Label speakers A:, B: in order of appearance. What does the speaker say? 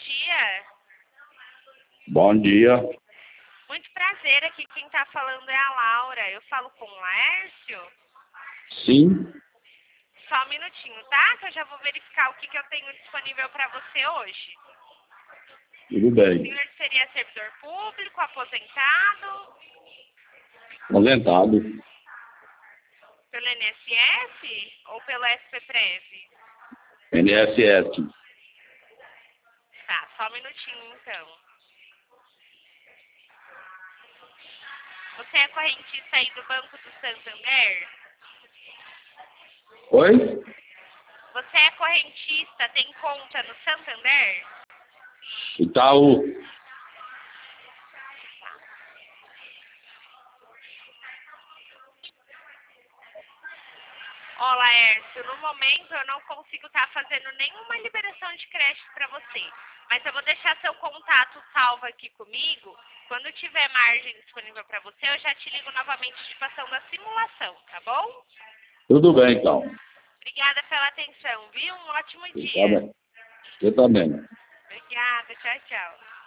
A: dia.
B: Bom dia.
A: Muito prazer, aqui quem está falando é a Laura. Eu falo com o Laércio?
B: Sim,
A: Só um minutinho, tá? Que eu já vou verificar o que eu tenho disponível para você hoje.
B: tudo
A: O
B: bem.
A: senhor seria servidor público, aposentado,
B: Aposentado.
A: pelo INSS ou pelo SPPREV?
B: NSS.
A: Tá, só um minutinho então. Você é correntista aí do Banco do Santander?
B: Oi?
A: Você é correntista, tem conta no Santander?
B: Itaú.
A: Ó, Laércio, no momento eu não consigo estar fazendo nenhuma liberação de crédito para você. Mas eu vou deixar seu contato salvo aqui comigo. Quando tiver margem disponível para você, eu já te ligo novamente de passando da simulação, tá bom?
B: Tudo bem, então.
A: Obrigada pela atenção, viu? Um ótimo
B: Tá
A: dia.
B: bem. Você também.
A: Obrigada, tchau, tchau.